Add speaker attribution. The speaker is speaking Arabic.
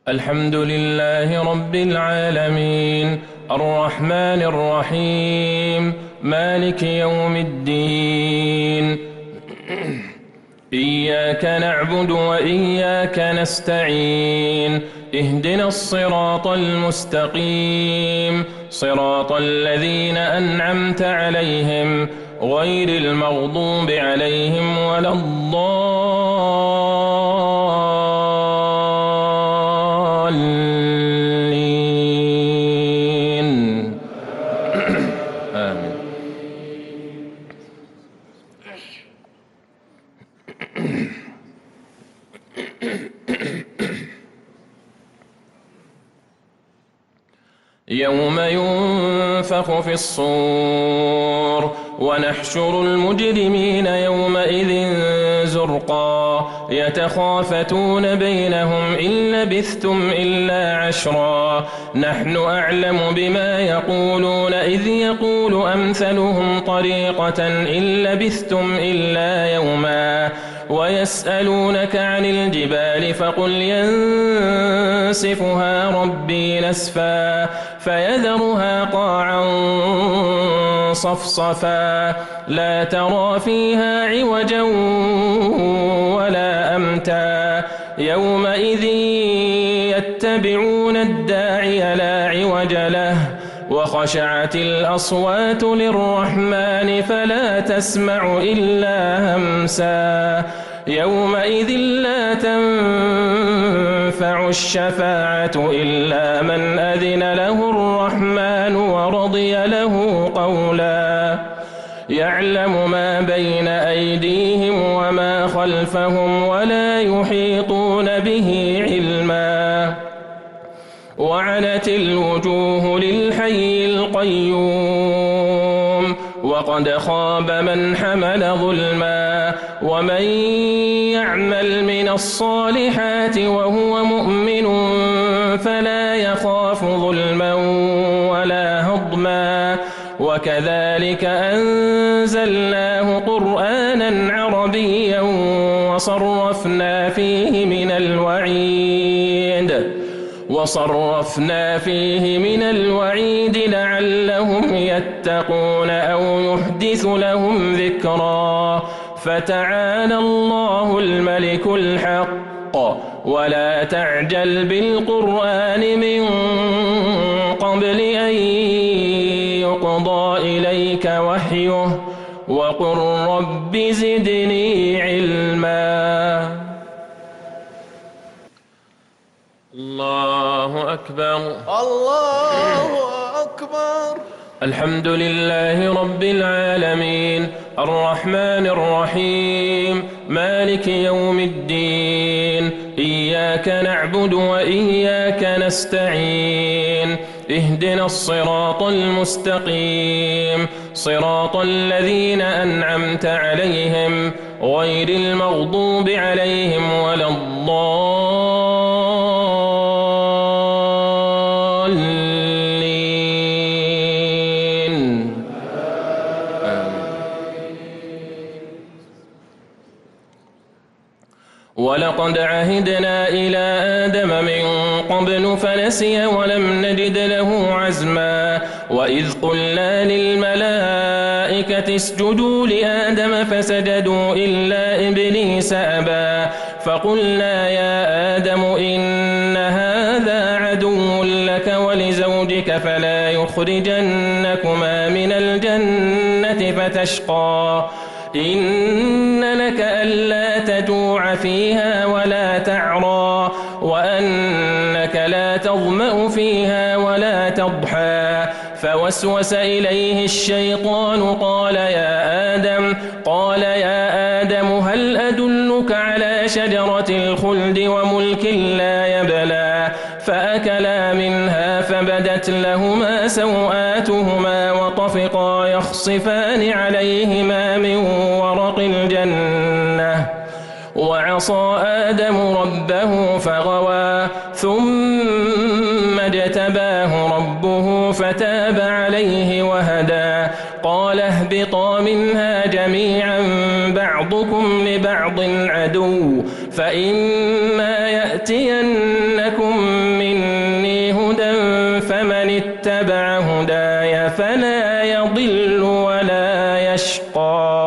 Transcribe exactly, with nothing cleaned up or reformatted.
Speaker 1: الحمد لله رب العالمين الرحمن الرحيم مالك يوم الدين إياك نعبد وإياك نستعين اهدنا الصراط المستقيم صراط الذين أنعمت عليهم غير المغضوب عليهم ولا الضالين آمين. يوم ينفخ في الصور ونحشر المجرمين يومئذ زرقا يتخافتون بينهم إن لبثتم إلا عشرا نحن أعلم بما يقولون إذ يقول أمثلهم طريقة إن لبثتم إلا يوما ويسألونك عن الجبال فقل ينسفها ربي نسفا فيذرها قاعا صفصفا لا ترى فيها عوجا ولا أمتا يومئذ يتبعون الداعي لا عوج له وخشعت الأصوات للرحمن فلا تسمع إلا همسا يومئذ لا تنفع الشفاعة إلا من أذن له الرحمن ورضي له قولا يعلم ما بين أيديهم وما خلفهم ولا يحيطون به علما وعنت الوجوه للحي القيوم وقد خاب من حمل ظلما ومن يعمل من الصالحات وهو مؤمن فلا يخاف ظلما ولا هضما وكذلك أنزلناه قرآنا عربيا وصرفنا فيه من الوعيد وصرفنا فيه من الوعيد لعلهم يتقون أو يحدث لهم ذكرا فتعالى الله الملك الحق ولا تعجل بالقرآن من قبل أن يقضى إليك وحيه وقل رب زدني علما. الله أكبر
Speaker 2: الله أكبر.
Speaker 1: الحمد لله رب العالمين الرحمن الرحيم مالك يوم الدين إياك نعبد وإياك نستعين اهدنا الصراط المستقيم صراط الذين أنعمت عليهم غير المغضوب عليهم ولا الضالين آمين. ولقد عهدنا إلى آدم من قبل فنسي ولم نجد له عزما وإذ قلنا للملائكة اسجدوا لآدم فسجدوا إلا إبليس أبى فقلنا يا آدم إن هذا عدو لك ولزوجك فلا يخرجنكما من الجنة فتشقى إن لك ألا تجوع فيها ولا تعرى وأنك لا تظمأ فيها ولا تضحى فوسوس إليه الشيطان قال يا آدم قال يا آدم هل أدلك على شجرة الخلد وملك لا يبلى فأكلا منها فبدت لهما سوآتهما وطفقا يخصفان عليهما من ورق الجنة وعصى آدم ربه فغوى ثم اجتباه ربه فتاب عليه وهدى قال اهبطا منها جميعا لبعض عدو فإما يأتينكم اتبع هداي فلا يضل ولا يشقى